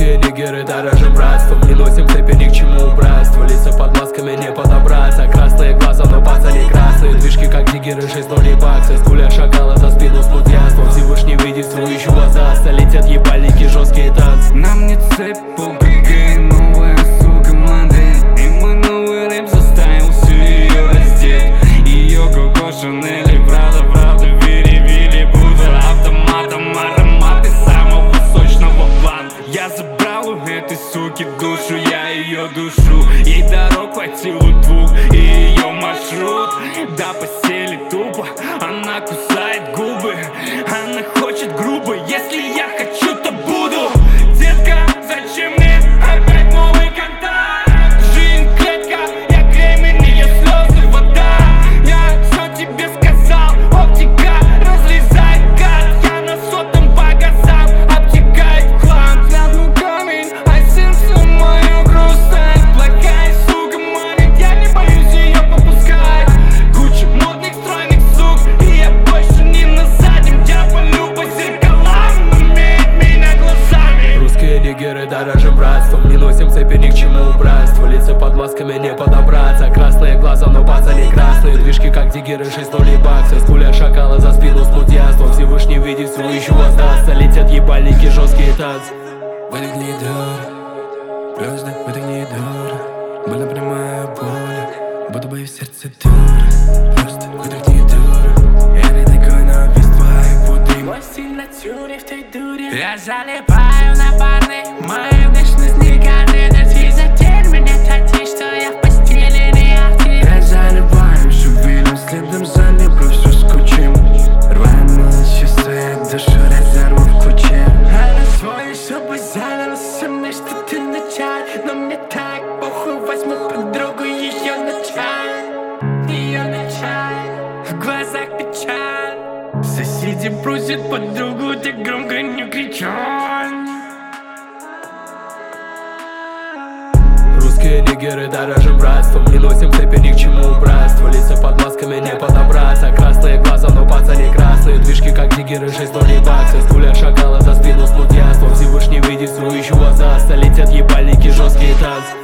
Русские нигеры дорожим братством, не носим цепи ни к чему убранству. Лица под масками не подобраться, красные глаза, но пацаны красные. Движки как диггеры, 6-0 баксы. Скуля шакала за спину с мутьянством. Всевышний видит свою еще воздастся. Летят ебальники, жесткие танцы. Нам не цепь, попрыгай, новая сука модель. И мой новый рэп заставил всю ее раздеть. Ее Коко Шанель, правда, вери, буду автоматом, ароматы самого сочного бланта. Я забрал у этой суки душу, я ее душу. Ей дорог хватило 2, и ее маршрут до постели тупо. Она кусает губы, она хочет грубо. Если я хочу, то буду. Детка, зачем мне опять новый контакт? Жизнь клетка, я кремень, ее слезы вода. Я все тебе сказал, оптика разрезает гад. Я на сотом по газам, обтекает хлам. Взглянул камень, а сердце мое грустное. Плохая сука манит, я не боюсь ее попускать. Куча модных стройных сук, и я больше не на заднем. Я полю по зеркалам, имеет меня глазами. Русские нигеры дорожим братством, не носим цепи ни к чему убранству. Лица под масками не подобраться, красные глаза, но пацаны красные. Движки как диггеры, 6-0 баксы. Скуля шакала за спину с мутьянством. Всевышний видит всю еще воздастся. Летят ебальники, жесткие танцы. Выдохни дур, просто выдохни дур. Больно прямая боль, буду бы в сердце дур. Просто выдохни дур. Я не такой, но без твоих пудрим. Мой стиль на тюре в той дуре. Я залипаю на парной, моя внешность не каждый день. Зачем меня тратишь, что я в постели не актив. Я залипаю шубилем, следом залиплю всю скучим. Рваные часы, я душу разорву в куче. Она свой, чтобы заново со мной что-то начать. Но мне так похуй, возьму подругу ее на чай. Ее на чай, в глазах печаль. Соседи просят подругу, так громко не кричать. Русские нигеры дорожим братством, не носим цепи ни к чему убранству. Лица под масками не подобраться, красные глаза, но пацаны красные. Движки как диггеры, 6-0 баксы. Скуля шакала за спину с мутьянством. Всевышний видит свою еще воздастся. Летят ебальники, жесткие танцы.